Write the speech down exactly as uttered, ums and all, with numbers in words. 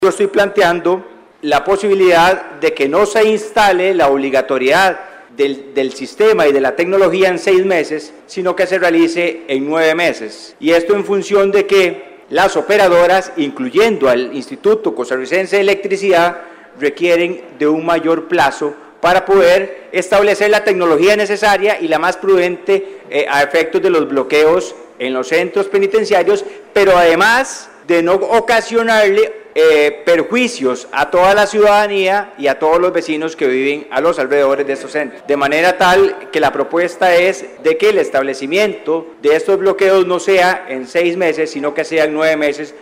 Yo estoy planteando la posibilidad de que no se instale la obligatoriedad del, del sistema y de la tecnología en seis meses, sino que se realice en nueve meses. Y esto en función de que las operadoras, incluyendo al Instituto Costarricense de Electricidad, requieren de un mayor plazo para poder establecer la tecnología necesaria y la más prudente eh, a efectos de los bloqueos en los centros penitenciarios, pero además de no ocasionarle eh, perjuicios a toda la ciudadanía y a todos los vecinos que viven a los alrededores de estos centros. De manera tal que la propuesta es de que el establecimiento de estos bloqueos no sea en seis meses, sino que sea en nueve meses.